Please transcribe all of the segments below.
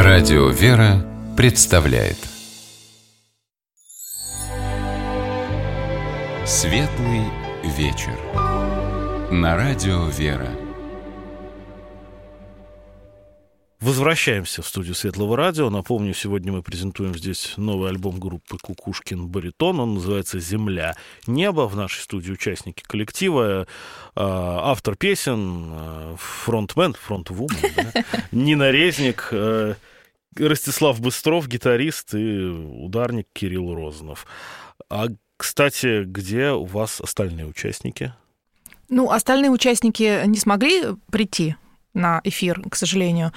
Радио «Вера» представляет Светлый вечер на Радио «Вера». Возвращаемся в студию Светлого радио. Напомню, сегодня мы презентуем здесь новый альбом группы «Кукушкин баритон». Он называется «Земля. Небо». В нашей студии участники коллектива, автор песен, фронтвумен, Нина Резник, Ростислав Быстров, гитарист, и ударник Кирилл Розанов. А, кстати, где у вас остальные участники? Остальные участники не смогли прийти на эфир, к сожалению.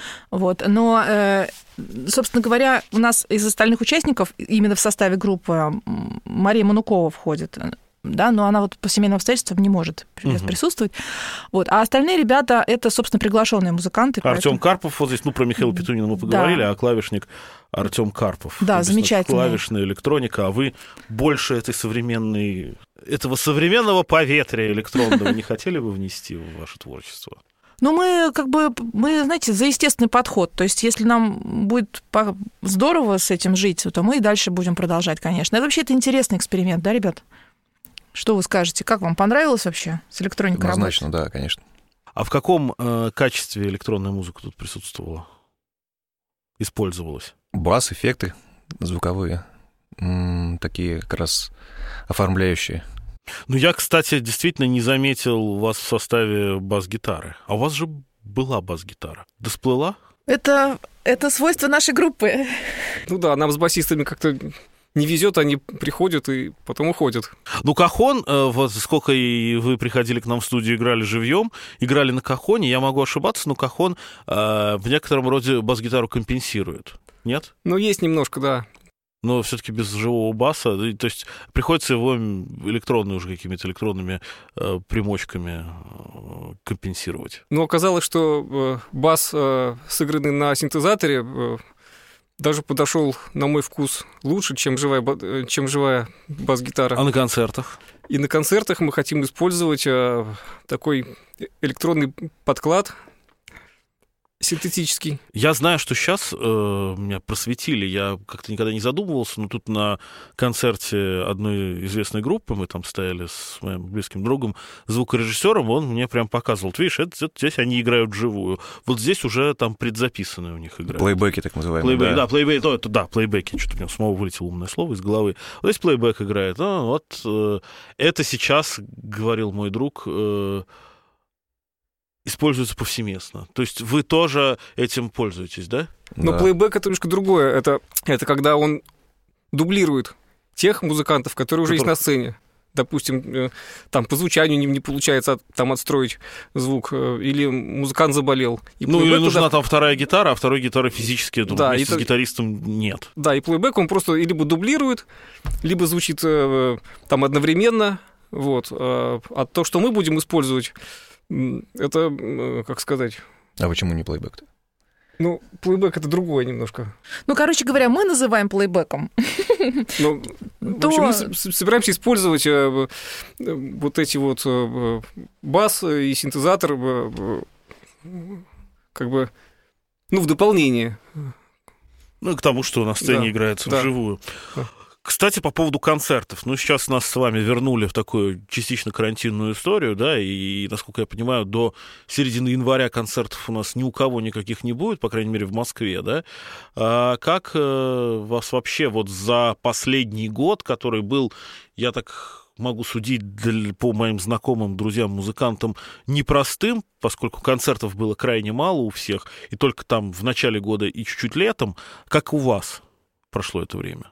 Но, собственно говоря, у нас из остальных участников именно в составе группы Мария Манукова входит, да, но она по семейным обстоятельствам не может присутствовать. А остальные ребята — это, собственно, приглашенные музыканты. Артём Карпов, вот здесь, про Михаила Петунина мы поговорили, а клавишник Артём Карпов. Да, замечательно. Клавишная электроника, а вы больше этого современного поветрия электронного не хотели бы внести в ваше творчество? Мы, знаете, за естественный подход. То есть, если нам будет здорово с этим жить, то мы и дальше будем продолжать, конечно. Это интересный эксперимент, да, ребят? Что вы скажете? Как вам понравилось вообще с электроникой работать? Однозначно, да, конечно. А в каком качестве электронная музыка тут присутствовала? Использовалась? Бас, эффекты звуковые, такие как раз оформляющие. Я, кстати, действительно не заметил вас в составе бас-гитары. А у вас же была бас-гитара. Да всплыла? Это свойство нашей группы. Нам с басистами как-то не везет, они приходят и потом уходят. Кахон, сколько и вы приходили к нам в студию, играли живьем, играли на кахоне, я могу ошибаться, но кахон в некотором роде бас-гитару компенсирует. Нет? Есть немножко, да. Но все-таки без живого баса, то есть приходится его какими-то электронными примочками компенсировать. Оказалось, что бас, сыгранный на синтезаторе, даже подошел, на мой вкус, лучше, чем живая бас-гитара. А на концертах? И на концертах мы хотим использовать такой электронный подклад синтетический. Я знаю, что сейчас меня просветили, я как-то никогда не задумывался, но тут на концерте одной известной группы, мы там стояли с моим близким другом, звукорежиссером, он мне прям показывал, видишь, здесь они играют вживую, вот здесь уже там предзаписанные у них играют. Плейбеки, так называемые. Плейбеки, что-то у меня снова вылетело умное слово из головы. Вот здесь плейбек играет, это сейчас, говорил мой друг, используется повсеместно. То есть вы тоже этим пользуетесь, да? Но плейбэк — это немножко другое. Это когда он дублирует тех музыкантов, которые уже есть на сцене. Допустим, там по звучанию не получается там отстроить звук, или музыкант заболел. Или нужна там вторая гитара, а второй гитары физически вместе с гитаристом нет. Да, и плейбэк он просто либо дублирует, либо звучит там одновременно. А то, что мы будем использовать, это, как сказать... А почему не плейбэк-то? Плейбэк — это другое немножко. Короче говоря, мы называем плейбэком. В общем, мы собираемся использовать эти бас и синтезатор в дополнение. К тому, что на сцене играется вживую. Да. Кстати, по поводу концертов. Сейчас нас с вами вернули в такую частично карантинную историю, да, и, насколько я понимаю, до середины января концертов у нас ни у кого никаких не будет, по крайней мере, в Москве, да. А как вас вообще за последний год, который был, я так могу судить по моим знакомым, друзьям, музыкантам, непростым, поскольку концертов было крайне мало у всех, и только там в начале года и чуть-чуть летом, как у вас прошло это время?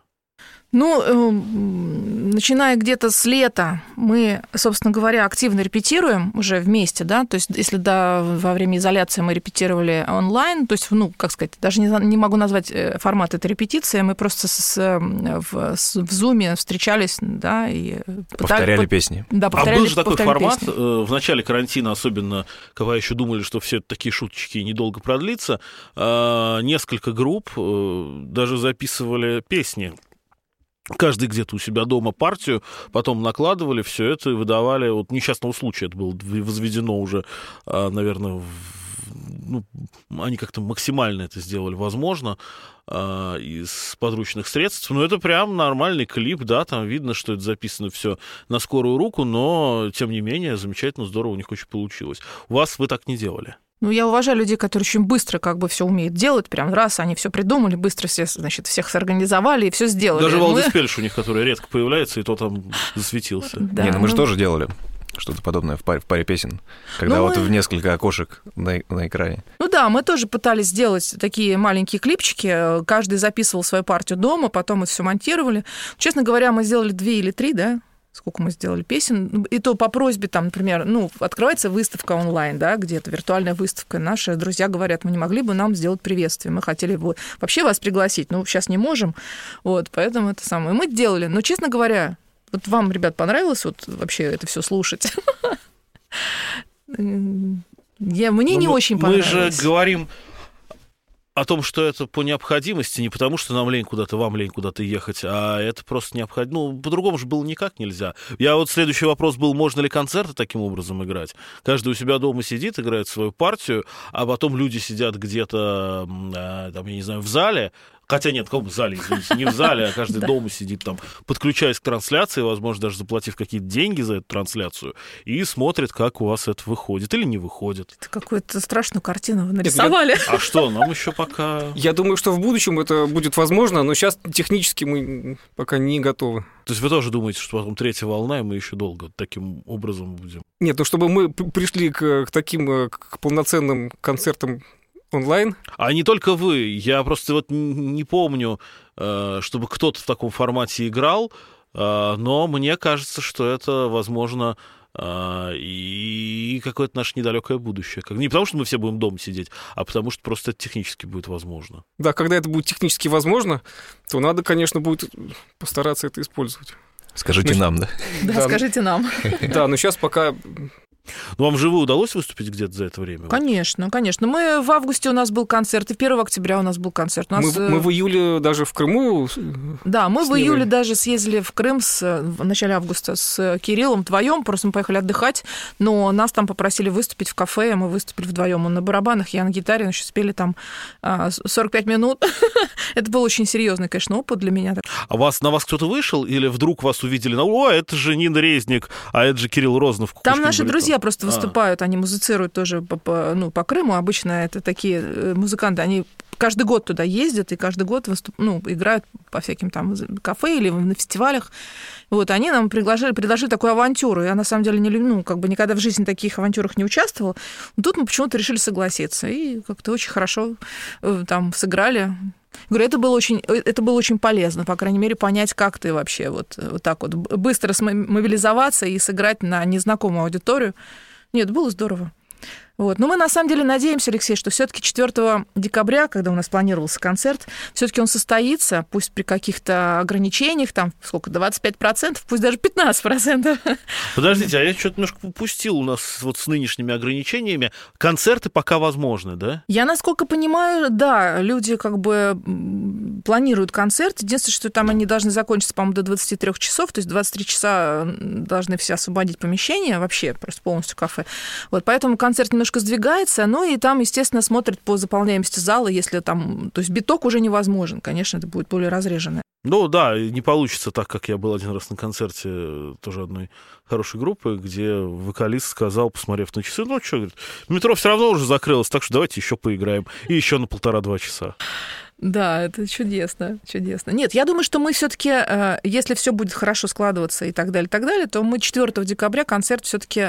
Начиная где-то с лета, мы, собственно говоря, активно репетируем уже вместе, да, то есть если во время изоляции мы репетировали онлайн, то есть, даже не могу назвать формат этой репетиции, мы просто в Zoom встречались, да, и повторяли песни. Да, был же такой формат песни. В начале карантина, особенно, когда еще думали, что все такие шуточки недолго продлится, несколько групп даже записывали песни. Каждый где-то у себя дома партию, потом накладывали все это и выдавали. Несчастного случая это было возведено уже, наверное, они как-то максимально это сделали возможно из подручных средств. Но это прям нормальный клип, да, там видно, что это записано все на скорую руку, но, тем не менее, замечательно, здорово у них очень получилось. У вас вы так не делали? Я уважаю людей, которые очень быстро как бы все умеют делать, прям раз, они все придумали, быстро все, значит, всех сорганизовали и все сделали. Даже Валдис Пельш у них, который редко появляется, и то там засветился. Да, мы же тоже делали что-то подобное в паре песен, когда в несколько окошек на экране. Мы тоже пытались сделать такие маленькие клипчики, каждый записывал свою партию дома, потом это все монтировали. Честно говоря, мы сделали 2 или 3, да? Сколько мы сделали песен, и то по просьбе, там, например, открывается выставка онлайн, да, где-то виртуальная выставка, наши друзья говорят, мы не могли бы нам сделать приветствие, мы хотели бы вообще вас пригласить, сейчас не можем, поэтому это самое. Мы делали, но, честно говоря, вам, ребят, понравилось вообще это все слушать? Мне не очень понравилось. Мы же говорим о том, что это по необходимости, не потому, что нам лень куда-то, вам лень куда-то ехать, а это просто необходимо. По-другому же было никак нельзя. Следующий вопрос был, можно ли концерты таким образом играть? Каждый у себя дома сидит, играет свою партию, а потом люди сидят где-то, там, я не знаю, в зале. Хотя нет, в каком зале, извините, не в зале, а каждый дома сидит там, подключаясь к трансляции, возможно, даже заплатив какие-то деньги за эту трансляцию, и смотрит, как у вас это выходит или не выходит. Это какую-то страшную картину вы нарисовали. А что, нам еще пока... Я думаю, что в будущем это будет возможно, но сейчас технически мы пока не готовы. То есть вы тоже думаете, что потом 3-я волна, и мы еще долго таким образом будем? Нет, чтобы мы пришли к таким к полноценным концертам онлайн? А не только вы. Я просто не помню, чтобы кто-то в таком формате играл, но мне кажется, что это, возможно, и какое-то наше недалекое будущее. Не потому, что мы все будем дома сидеть, а потому, что просто это технически будет возможно. Да, когда это будет технически возможно, то надо, конечно, будет постараться это использовать. Скажите нам, да? Да, скажите нам. Да, но сейчас пока... Вам вживую удалось выступить где-то за это время? Конечно. Мы в августе у нас был концерт, и 1 октября у нас был концерт. Мы в июле даже в Крыму. Да, мы в июле даже съездили в Крым в начале августа с Кириллом вдвоем, просто мы поехали отдыхать, но нас там попросили выступить в кафе, мы выступили вдвоем. Он на барабанах, я на гитаре, еще спели там 45 минут. Это был очень серьезный, конечно, опыт для меня. А на вас кто-то вышел, или вдруг вас увидели, это же Нина Резник, а это же Кирилл Рознов? Там наши друзья просто выступают, они музицируют тоже по Крыму. Обычно это такие музыканты, они каждый год туда ездят и каждый год играют по всяким там кафе или на фестивалях. Они нам предложили такую авантюру. Я, на самом деле, никогда в жизни в таких авантюрах не участвовала. Но тут мы почему-то решили согласиться. И как-то очень хорошо там сыграли. Говорю, это было очень полезно, по крайней мере, понять, как ты вообще вот так вот быстро мобилизоваться и сыграть на незнакомую аудиторию. Нет, было здорово. Но мы на самом деле надеемся, Алексей, что все-таки 4 декабря, когда у нас планировался концерт, все-таки он состоится, пусть при каких-то ограничениях, там, 25%, пусть даже 15%. Подождите, а я что-то немножко упустил у нас с нынешними ограничениями. Концерты пока возможны, да? Я, насколько понимаю, да, люди планируют концерт. Единственное, что там они должны закончиться, по-моему, до 23 часов, то есть 23 часа должны все освободить помещение, вообще просто полностью кафе. Поэтому концерт немножко сдвигается, и там, естественно, смотрят по заполняемости зала, если там... То есть биток уже невозможен, конечно, это будет более разреженное. Да, не получится так, как я был один раз на концерте тоже одной хорошей группы, где вокалист сказал, посмотрев на часы, говорит, метро все равно уже закрылось, так что давайте еще поиграем. И еще на 1,5-2 часа. Да, это чудесно. Нет, я думаю, что мы все-таки, если все будет хорошо складываться и так далее, то мы 4 декабря концерт все-таки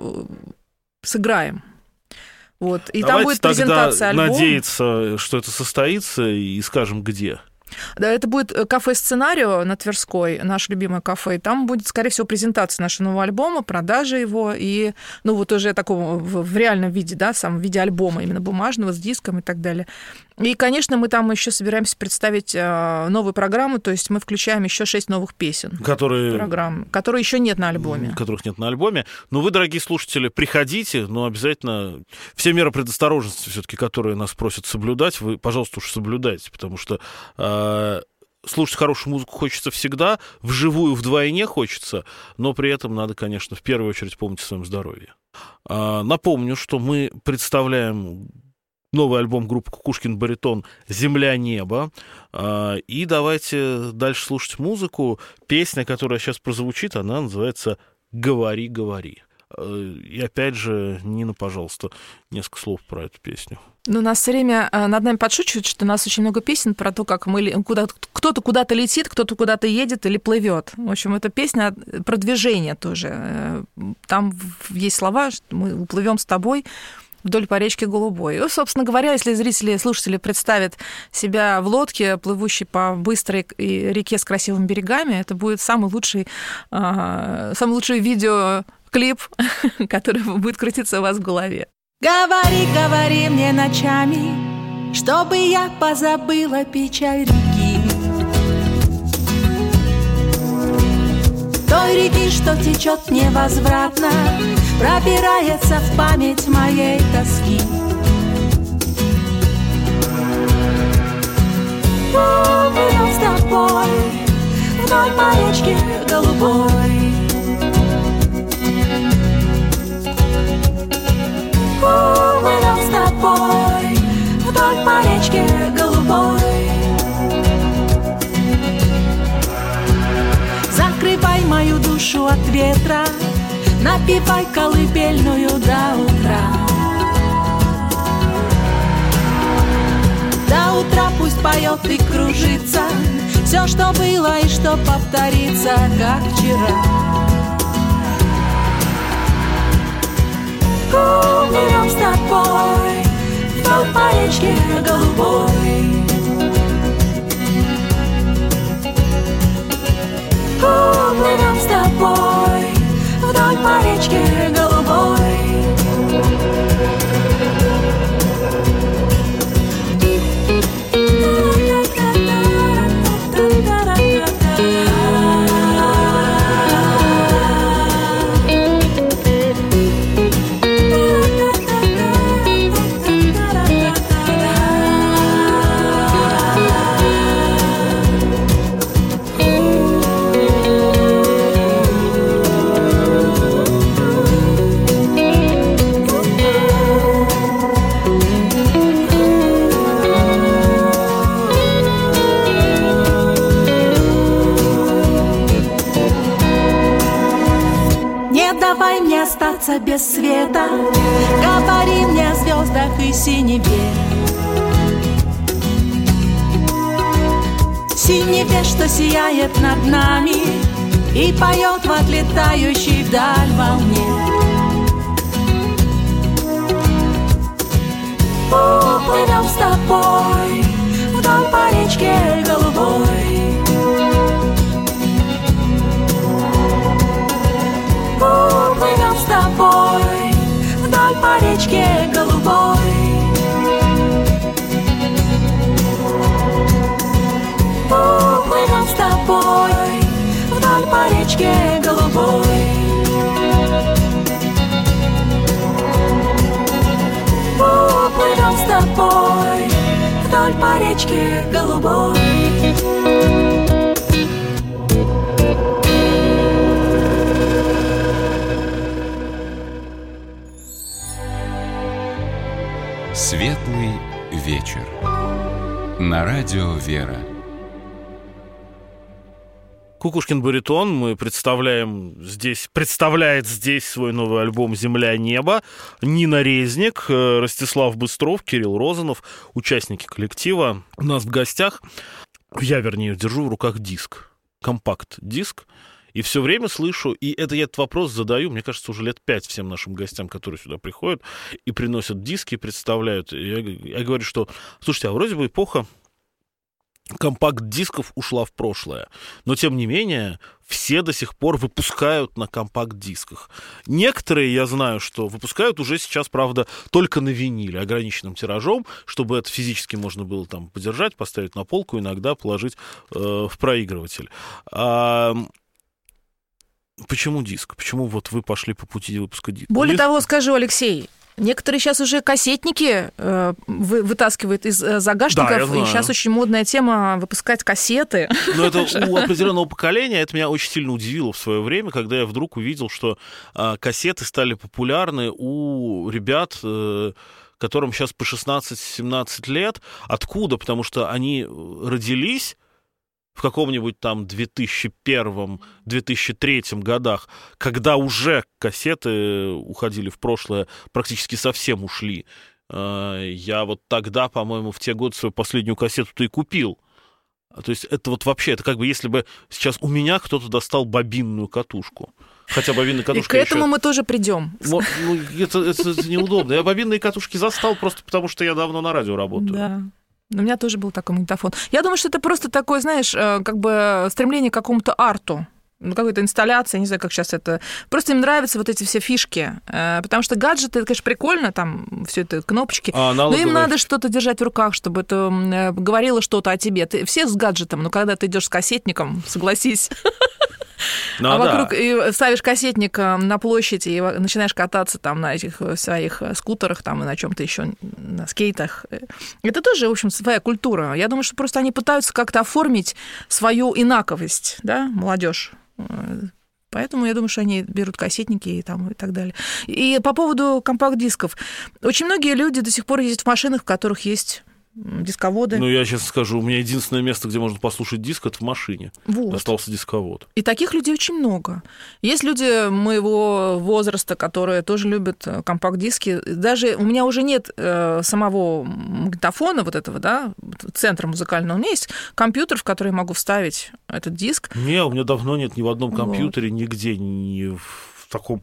сыграем. И там будет презентация альбома. Надеяться, что это состоится, и скажем, где. Да, это будет кафе «Сценарио» на Тверской, наше любимое кафе. И там будет, скорее всего, презентация нашего нового альбома, продажа его, и, уже такого в реальном виде, да, в виде альбома, именно бумажного, с диском и так далее. И, конечно, мы там еще собираемся представить новую программу, то есть мы включаем еще 6 новых песен. Которые еще нет на альбоме. Которых нет на альбоме. Но вы, дорогие слушатели, приходите, но обязательно все меры предосторожности, все-таки, которые нас просят соблюдать, вы, пожалуйста, уж соблюдайте, потому что слушать хорошую музыку хочется всегда, вживую вдвойне хочется, но при этом надо, конечно, в первую очередь помнить о своем здоровье. Напомню, что мы представляем новый альбом группы «Кукушкин баритон» «Земля-небо». И давайте дальше слушать музыку. Песня, которая сейчас прозвучит, она называется «Говори, говори». И опять же, Нина, пожалуйста, несколько слов про эту песню. Ну, у нас все время над нами подшучивают, что у нас очень много песен про то, как кто-то куда-то летит, кто-то куда-то едет или плывет. В общем, эта песня про движение тоже. Там есть слова, что мы уплывем с тобой вдоль по речке Голубой. И, собственно говоря, если зрители, слушатели представят себя в лодке, плывущей по быстрой реке с красивыми берегами, это будет самый лучший видеоклип, который будет крутиться у вас в голове. Говори, говори мне ночами, чтобы я позабыла печаль реки. Той реки, что течет невозвратно, пробирается в память моей тоски. Плывем с тобой вдоль по речке Голубой. Плывем с тобой вдоль по речке Голубой. Закрывай мою душу от ветра, напевай колыбельную до утра. До утра пусть поет и кружится все, что было и что повторится, как вчера. Плывем с тобой вдоль по речке Голубой. Плывем с тобой вдоль по речке Голубой. Остаться без света, говори мне о звездах и синеве. Синеве, что сияет над нами и поет в отлетающей вдаль волне. Плывем с тобой вдоль по речке Голубой. Плывем с тобой вдоль по речке Голубой. Плывем с тобой вдоль по речке Голубой. Плывем с тобой вдоль по речке Голубой. Светлый вечер. На радио «Вера». Кукушкин баритон мы представляет здесь свой новый альбом «Земля-небо». Нина Резник, Ростислав Быстров, Кирилл Розанов, участники коллектива. У нас в гостях, я, вернее, держу в руках диск, компакт-диск. И все время слышу, и я этот вопрос задаю, мне кажется, уже лет 5 всем нашим гостям, которые сюда приходят и приносят диски, представляют. Я говорю, что, слушайте, а вроде бы эпоха компакт-дисков ушла в прошлое. Но, тем не менее, все до сих пор выпускают на компакт-дисках. Некоторые, я знаю, что выпускают уже сейчас, правда, только на виниле, ограниченным тиражом, чтобы это физически можно было там подержать, поставить на полку, иногда положить в проигрыватель. Почему диск? Почему вот вы пошли по пути выпуска диска? Более того, скажу, Алексей, некоторые сейчас уже кассетники вытаскивают из загашников, и сейчас очень модная тема выпускать кассеты. Но это у определенного поколения, это меня очень сильно удивило в свое время, когда я вдруг увидел, что кассеты стали популярны у ребят, которым сейчас по 16-17 лет. Откуда? Потому что они родились в каком-нибудь там 2001-2003 годах, когда уже кассеты уходили в прошлое, практически совсем ушли. Я вот тогда, по-моему, в те годы свою последнюю кассету-то и купил. То есть это вот вообще, это как бы если бы сейчас у меня кто-то достал бобинную катушку. Хотя бобинная катушка... И к этому мы тоже придем. Ну, это неудобно. Я бобинные катушки застал просто потому, что я давно на радио работаю. Да. У меня тоже был такой магнитофон. Я думаю, что это просто такое, знаешь, как бы стремление к какому-то арту. Какой-то инсталляция, не знаю, как сейчас это... Просто им нравятся вот эти все фишки. Потому что гаджеты, это, конечно, прикольно, там все это кнопочки. Но им надо что-то держать в руках, чтобы это говорило что-то о тебе. Ты все с гаджетом, но когда ты идешь с кассетником, согласись... вокруг и ставишь кассетник на площади и начинаешь кататься там на этих своих скутерах там, и на чем-то еще, на скейтах. Это тоже, в общем, своя культура. Я думаю, что просто они пытаются как-то оформить свою инаковость, да, молодежь. Поэтому я думаю, что они берут кассетники и так далее. И по поводу компакт-дисков. Очень многие люди до сих пор ездят в машинах, в которых есть дисководы. Ну, я сейчас скажу, у меня единственное место, где можно послушать диск, это в машине. Вот. Остался дисковод. И таких людей очень много. Есть люди моего возраста, которые тоже любят компакт-диски. Даже у меня уже нет самого магнитофона вот этого, да, центра музыкального. У меня есть компьютер, в который я могу вставить этот диск. Не, у меня давно нет ни в одном компьютере, нигде, ни в таком...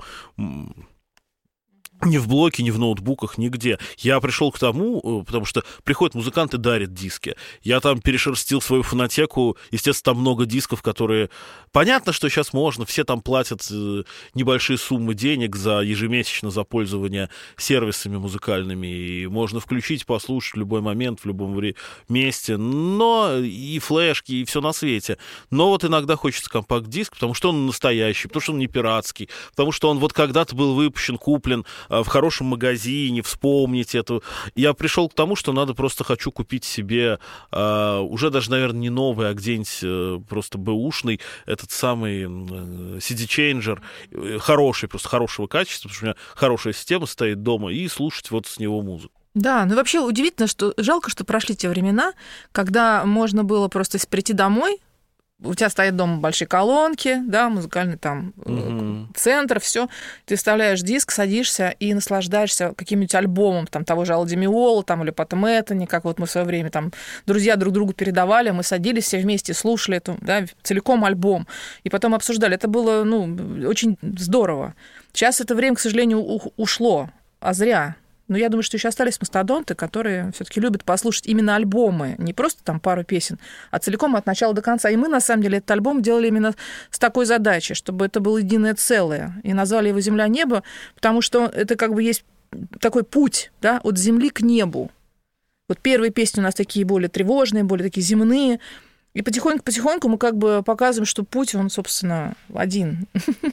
Ни в блоке, ни в ноутбуках, нигде. Я пришел к тому, потому что приходят музыканты, дарят диски. Я там перешерстил свою фонотеку. Естественно, там много дисков, которые... Понятно, что сейчас можно. Все там платят небольшие суммы денег ежемесячно за пользование сервисами музыкальными. И можно включить, послушать в любой момент, в любом месте. Но и флешки, и все на свете. Но вот иногда хочется компакт-диск, потому что он настоящий, потому что он не пиратский, потому что он вот когда-то был выпущен, куплен в хорошем магазине, вспомнить это. Я пришел к тому, что хочу купить себе уже даже, наверное, не новый, а где-нибудь просто бэушный, этот самый CD-чейнджер, хороший, просто хорошего качества, потому что у меня хорошая система стоит дома, и слушать вот с него музыку. Да, ну вообще удивительно, что жалко, что прошли те времена, когда можно было просто прийти домой, у тебя стоят дома большие колонки, да, музыкальный там центр, все. Ты вставляешь диск, садишься и наслаждаешься каким-нибудь альбомом там, того же Алла Ди Меоло там, или Пэта Мэттани, как вот мы в свое время там друзья друг другу передавали, мы садились все вместе, слушали эту, да, целиком альбом, и потом обсуждали. Это было, очень здорово. Сейчас это время, к сожалению, ушло, а зря. Но я думаю, что еще остались мастодонты, которые все-таки любят послушать именно альбомы, не просто там пару песен, а целиком от начала до конца. И мы, на самом деле, этот альбом делали именно с такой задачей, чтобы это было единое целое. И назвали его «Земля-небо», потому что это как бы есть такой путь, да, от земли к небу. Вот первые песни у нас такие более тревожные, более такие земные. И потихоньку мы как бы показываем, что путь, он, собственно, один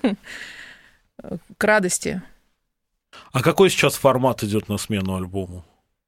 к радости. А какой сейчас формат идет на смену альбому?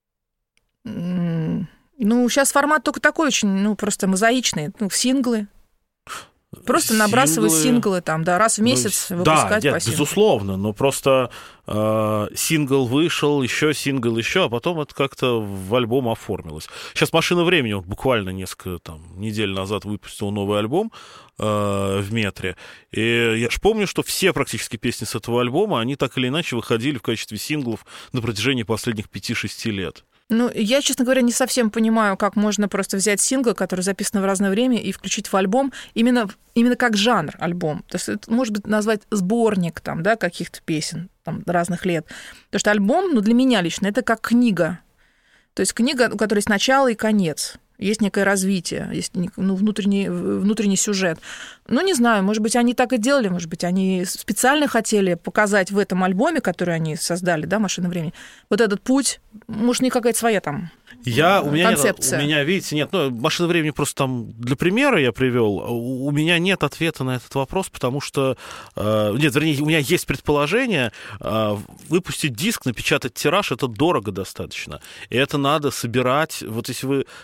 Сейчас формат только такой очень, просто мозаичный. Синглы. Просто набрасывать синглы там, да, раз в месяц выпускать по синглу. Безусловно, но просто сингл вышел, еще сингл, еще, а потом это как-то в альбом оформилось. Сейчас «Машина времени», он буквально несколько недель назад выпустил новый альбом в метре. И я же помню, что все практически песни с этого альбома, они так или иначе выходили в качестве синглов на протяжении последних 5-6 лет. Я, честно говоря, не совсем понимаю, как можно просто взять сингл, который записан в разное время, и включить в альбом именно как жанр альбом. То есть это, может быть, назвать сборник там, да, каких-то песен там, разных лет. Потому что альбом, для меня лично, это как книга. То есть книга, у которой есть начало и конец. Есть некое развитие, есть внутренний сюжет. Не знаю, может быть, они так и делали, может быть, они специально хотели показать в этом альбоме, который они создали, да, «Машина времени», вот этот путь, может, не какая-то своя там концепция. У меня, видите, нет, «Машина времени» просто там для примера я привел. У меня нет ответа на этот вопрос, потому что... Нет, вернее, у меня есть предположение. Выпустить диск, напечатать тираж, это дорого достаточно. И это надо собирать. Вот если вы хотите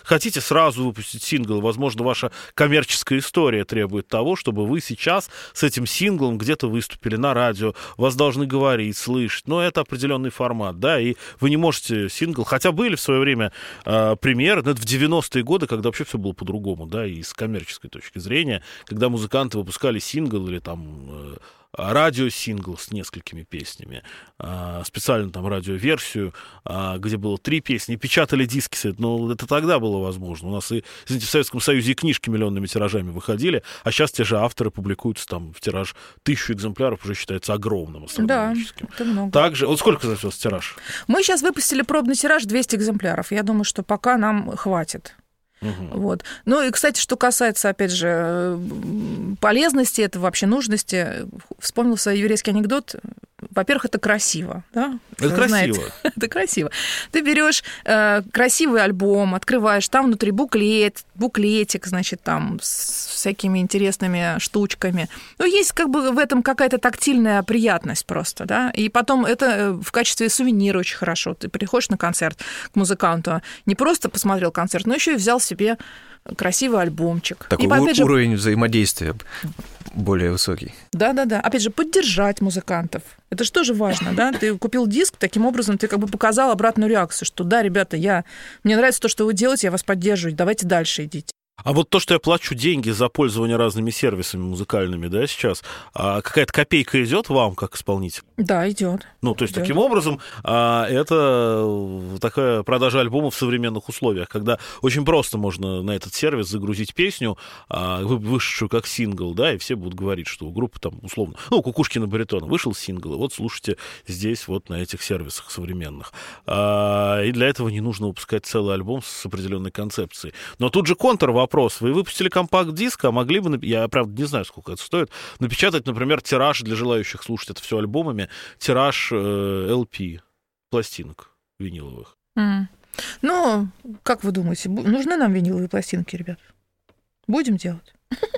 сразу выпустить сингл. Возможно, ваша коммерческая история требует того, чтобы вы сейчас с этим синглом где-то выступили на радио, вас должны говорить, слышать. Но это определенный формат, да, и вы не можете сингл... Хотя были в свое время примеры, но это в 90-е годы, когда вообще все было по-другому, да, и с коммерческой точки зрения, когда музыканты выпускали сингл или там... радиосингл с несколькими песнями, специально там радиоверсию, где было 3 песни, печатали диски, но это тогда было возможно. У нас и, извините, в Советском Союзе и книжки миллионными тиражами выходили, а сейчас те же авторы публикуются там в тираж 1000 экземпляров, уже считается огромным астрономическим. Да, это много. Также, вот сколько за все тираж? Мы сейчас выпустили пробный тираж 200 экземпляров. Я думаю, что пока нам хватит. Вот. Ну и, кстати, что касается, опять же, полезности этого, вообще нужности, вспомнился еврейский анекдот. Во-первых, это красиво, да? Это красиво. Это красиво. Ты берешь красивый альбом, открываешь, там внутри буклетик, значит, там с всякими интересными штучками. Ну, есть как бы в этом какая-то тактильная приятность просто, да? И потом это в качестве сувенира очень хорошо. Ты приходишь на концерт к музыканту, не просто посмотрел концерт, но еще и взял себе красивый альбомчик. Такой уровень взаимодействия более высокий. Да-да-да. Опять же, поддержать музыкантов. Это же тоже важно, да? Ты купил диск, таким образом ты как бы показал обратную реакцию, что да, ребята, мне нравится то, что вы делаете, я вас поддерживаю, давайте дальше идите. А вот то, что я плачу деньги за пользование разными сервисами музыкальными, да, сейчас, какая-то копейка идет вам как исполнитель? Да, идет. Ну, то есть, таким образом, это такая продажа альбомов в современных условиях, когда очень просто можно на этот сервис загрузить песню, вышедшую как сингл, да, и все будут говорить, что у группы там, условно, Кукушкина баритона, вышел сингл, и вот слушайте здесь вот на этих сервисах современных. И для этого не нужно выпускать целый альбом с определенной концепцией. Но тут же контрвопрос. Вы выпустили компакт-диск, а могли бы, я, правда, не знаю, сколько это стоит, напечатать, например, тираж для желающих слушать это все альбомами, тираж LP, пластинок виниловых. Ну, как вы думаете, нужны нам виниловые пластинки, ребят? Будем делать?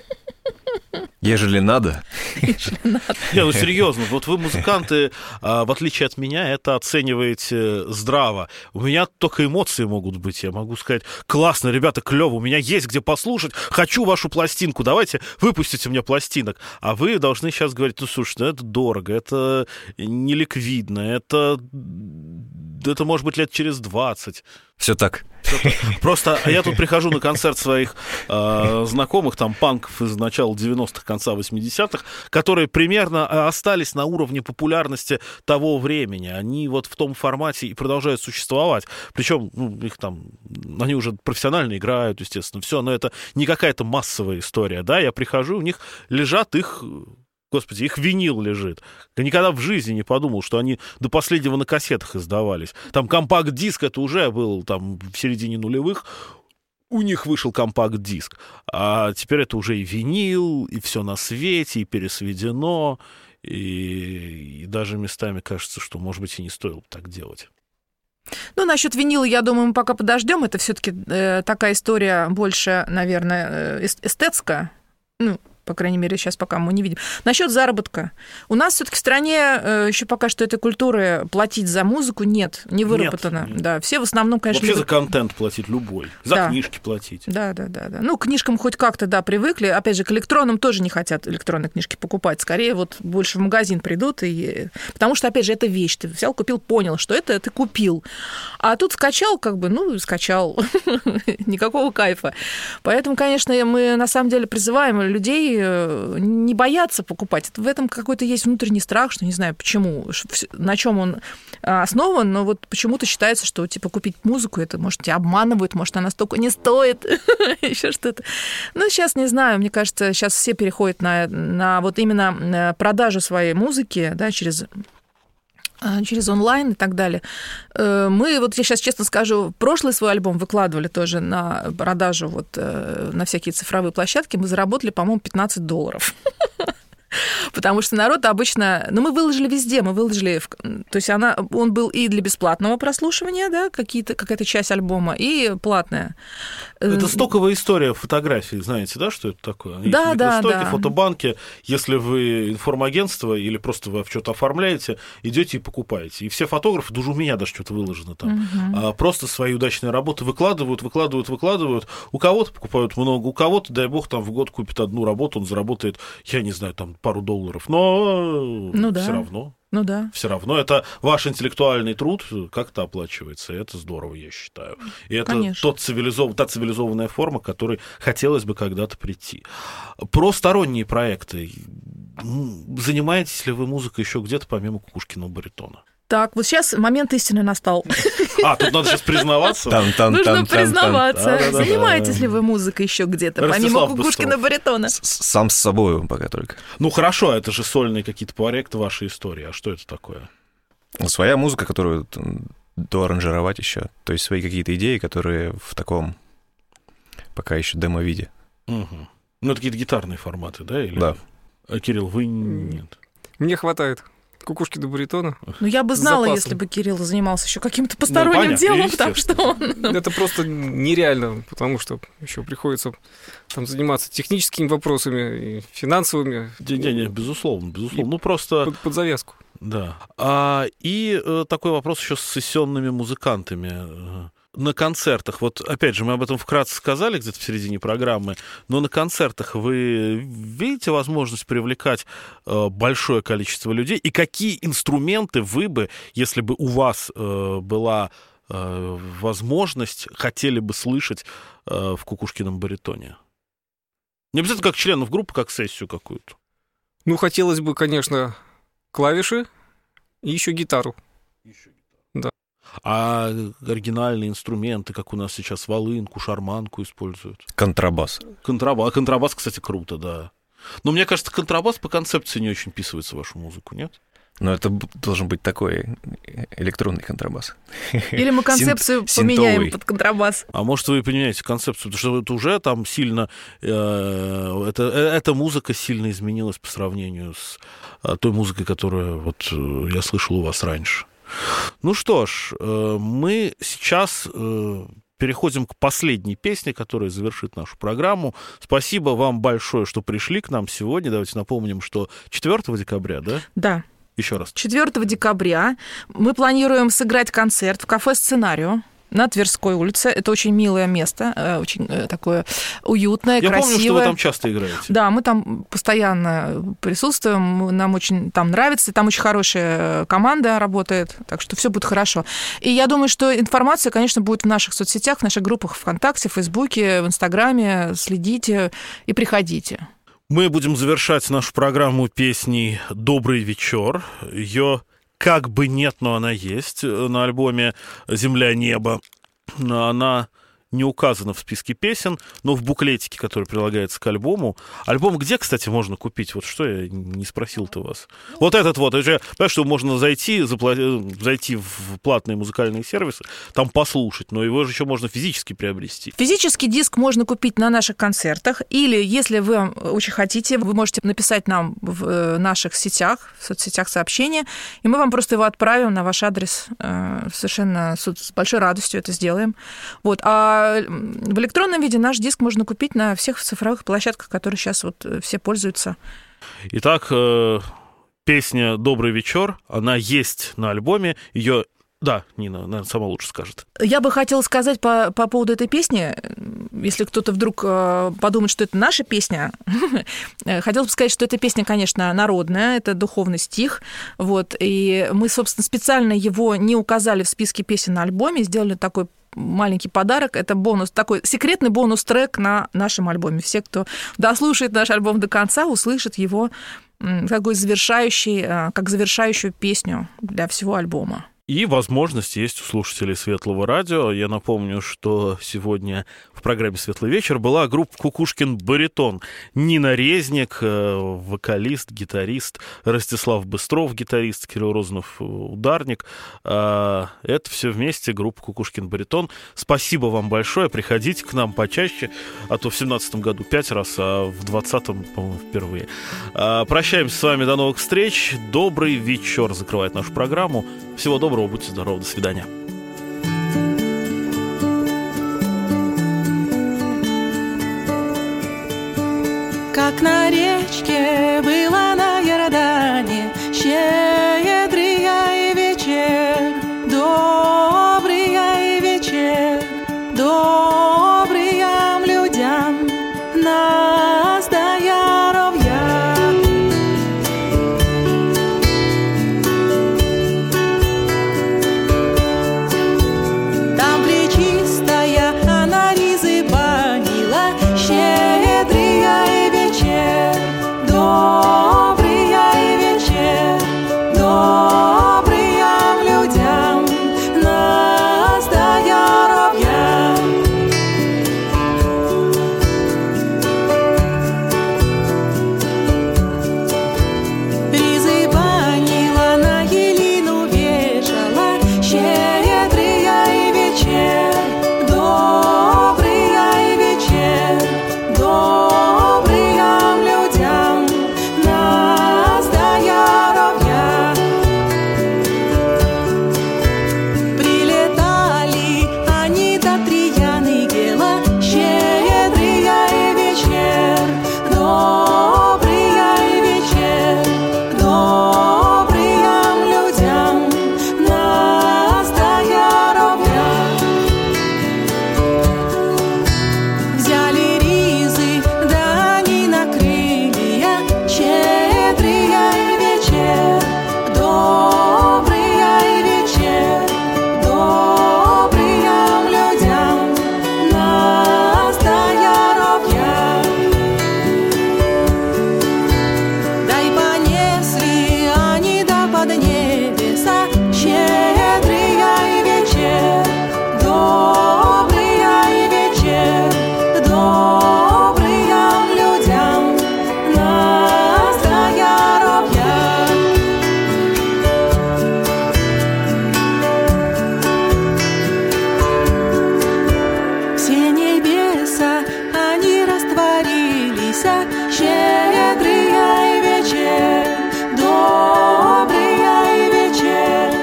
Ежели надо. Не, ну серьезно, вот вы, музыканты, в отличие от меня, это оцениваете здраво. У меня только эмоции могут быть. Я могу сказать: классно, ребята, клево, у меня есть где послушать, хочу вашу пластинку, давайте выпустите мне пластинок. А вы должны сейчас говорить: ну, слушай, это дорого, это неликвидно, это может быть лет через 20. Все так. Просто я тут прихожу на концерт своих знакомых, там, панков из начала 90-х, конца 80-х, которые примерно остались на уровне популярности того времени. Они вот в том формате и продолжают существовать. Причем их там, они уже профессионально играют, естественно, все, но это не какая-то массовая история, да, я прихожу, у них лежат их винил лежит. Я никогда в жизни не подумал, что они до последнего на кассетах издавались. Там компакт-диск, это уже был там в середине нулевых, у них вышел компакт-диск. А теперь это уже и винил, и все на свете, и пересведено, и даже местами кажется, что, может быть, и не стоило так делать. Ну, насчет винила, я думаю, мы пока подождем. Это все-таки такая история больше, наверное, эстетская. Ну, по крайней мере, сейчас пока мы не видим. Насчет заработка. У нас все-таки в стране еще пока что этой культуры платить за музыку не выработано. Нет. Да, все в основном, конечно... Вообще за контент платить любой, за книжки платить. Да. Ну, к книжкам хоть как-то, привыкли. Опять же, к электронным тоже не хотят электронные книжки покупать. Скорее, вот больше в магазин придут. Потому что, опять же, это вещь. Ты взял, купил, понял, что это ты купил. А тут скачал, скачал. Никакого кайфа. Поэтому, конечно, мы на самом деле призываем людей не бояться покупать. В этом какой-то есть внутренний страх, что не знаю почему, на чем он основан, но вот почему-то считается, что типа купить музыку, это, может, тебя обманывают, может, она столько не стоит, еще что-то. Ну, сейчас не знаю, мне кажется, сейчас все переходят на вот именно продажу своей музыки, да, через онлайн и так далее. Мы, вот я сейчас честно скажу, прошлый свой альбом выкладывали тоже на продажу вот на всякие цифровые площадки, мы заработали, по-моему, $15. Потому что народ обычно... Ну, мы выложили везде, То есть он был и для бесплатного прослушивания, да, какая-то часть альбома, и платная. Это стоковая история фотографий, знаете, да, что это такое? Да. Фотобанки, если вы информагентство или просто вы что-то оформляете, идете и покупаете. И все фотографы, даже у меня даже что-то выложено там, просто свои удачные работы выкладывают. У кого-то покупают много, у кого-то, дай бог, там в год купит одну работу, он заработает, я не знаю, там пару $, но все равно. Ну да. Все равно это ваш интеллектуальный труд как-то оплачивается, и это здорово, я считаю. И это та цивилизованная форма, к которой хотелось бы когда-то прийти. Про сторонние проекты. Занимаетесь ли вы музыкой еще где-то, помимо Кукушкиного баритона? Так, вот сейчас момент истины настал. Тут надо сейчас признаваться? Нужно признаваться. Занимаетесь ли вы музыкой еще где-то, помимо Кукушкина баритона? Сам с собой пока только. Ну хорошо, это же сольные какие-то проекты вашей истории. А что это такое? Своя музыка, которую доаранжировать еще. То есть свои какие-то идеи, которые в таком пока еще демо-виде. Ну, это какие-то гитарные форматы, да? Да. А, Кирилл, вы нет? Мне хватает Кукушкина баритона. Ну, я бы знала, если бы Кирилл занимался еще каким-то посторонним делом, потому что он... Это просто нереально, потому что еще приходится там заниматься техническими вопросами и финансовыми. Не, безусловно. Ну, просто... Под завязку. Да. И такой вопрос еще с сессионными музыкантами. На концертах, вот опять же, мы об этом вкратце сказали где-то в середине программы, но на концертах вы видите возможность привлекать большое количество людей? И какие инструменты вы бы, если бы у вас была возможность, хотели бы слышать в Кукушкином баритоне? Не обязательно как членов группы, как сессию какую-то. Ну, хотелось бы, конечно, клавиши и еще гитару. А оригинальные инструменты, как у нас сейчас волынку, шарманку используют? Контрабас. Контрабас, кстати, круто, да. Но мне кажется, контрабас по концепции не очень вписывается в вашу музыку, нет? Но это должен быть такой электронный контрабас. Или мы концепцию поменяем под контрабас. А может, вы поменяете концепцию, потому что это уже там сильно... Эта музыка сильно изменилась по сравнению с той музыкой, которую вот я слышал у вас раньше. Ну что ж, мы сейчас переходим к последней песне, которая завершит нашу программу. Спасибо вам большое, что пришли к нам сегодня. Давайте напомним, что 4 декабря, да? Да. Еще раз. 4 декабря мы планируем сыграть концерт в кафе «Сценарио» на Тверской улице. Это очень милое место, очень такое уютное, красивое. Я помню, что вы там часто играете. Да, мы там постоянно присутствуем, нам очень там нравится, там очень хорошая команда работает, так что все будет хорошо. И я думаю, что информация, конечно, будет в наших соцсетях, в наших группах ВКонтакте, в Фейсбуке, в Инстаграме. Следите и приходите. Мы будем завершать нашу программу песней «Добрый вечер». Ее как бы нет, но она есть на альбоме «Земля-небо». Она не указана в списке песен, но в буклетике, который прилагается к альбому. Альбом где, кстати, можно купить? Вот что я не спросил-то вас. Вот этот вот. Понимаешь, что можно зайти в платные музыкальные сервисы, там послушать, но его же еще можно физически приобрести. Физический диск можно купить на наших концертах, или, если вы очень хотите, вы можете написать нам в наших сетях, в соцсетях сообщения, и мы вам просто его отправим на ваш адрес. Совершенно с большой радостью это сделаем. Вот. А в электронном виде наш диск можно купить на всех цифровых площадках, которые сейчас вот все пользуются. Итак, песня «Добрый вечер», она есть на альбоме, ее... Да, Нина, наверное, сама лучше скажет. Я бы хотела сказать по поводу этой песни, если кто-то вдруг подумает, что это наша песня, хотела бы сказать, что эта песня, конечно, народная, это духовный стих, вот, и мы, собственно, специально его не указали в списке песен на альбоме, сделали такой маленький подарок, это бонус, такой секретный бонус-трек на нашем альбоме. Все, кто дослушает наш альбом до конца, услышат его как завершающую песню для всего альбома. И возможность есть у слушателей Светлого радио. Я напомню, что сегодня в программе «Светлый вечер» была группа «Кукушкин баритон». Нина Резник, вокалист, гитарист, Ростислав Быстров, гитарист, Кирилл Розанов, ударник. Это все вместе группа «Кукушкин баритон». Спасибо вам большое. Приходите к нам почаще, а то в 2017 году 5 раз, а в 2020, по-моему, впервые. Прощаемся с вами. До новых встреч. Добрый вечер закрывает нашу программу. Всего доброго, будьте здоровы, до свидания. Как на речке было на Ярдане, щедрый и вечер, добрый и вечер, добрым людям на здоровье. Там пречистая она ризы банила, щедрый и вечер, добрый и вечер, добрым людям на здоровье. Ризы банила, на Елину вешала, щедрый и вечер, добрый и вечер, добрым людям на здоровье. Прилетали они до Трияны гела, щедрый и вечер, добрый и вечер, добрым людям на здоровье. Взяли ризы, да они накрыли я, щедрый и вечер, добрый и вечер, добрым людям на здоровье. Дай понесли они до поднебеса, щедрый и вечер, добрый и вечер, добрым людям на здоровье. Все небеса, они растворились, щедрый и вечер, добрый и вечер,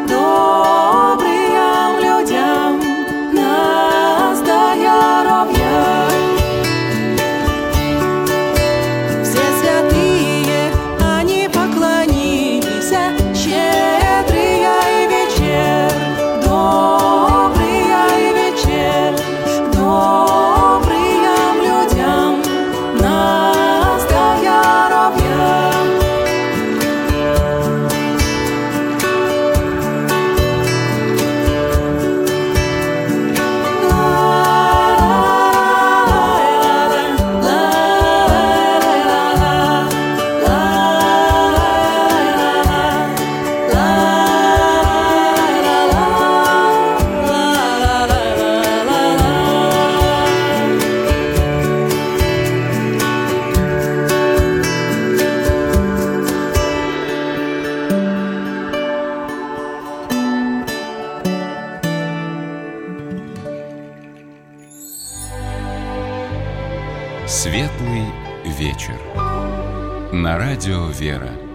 добрым людям на здоровье. Все святые, они поклонились, щедрый и вечер, добрый и вечер, добрым людям на здоровье. Светлый вечер. На радио «Вера».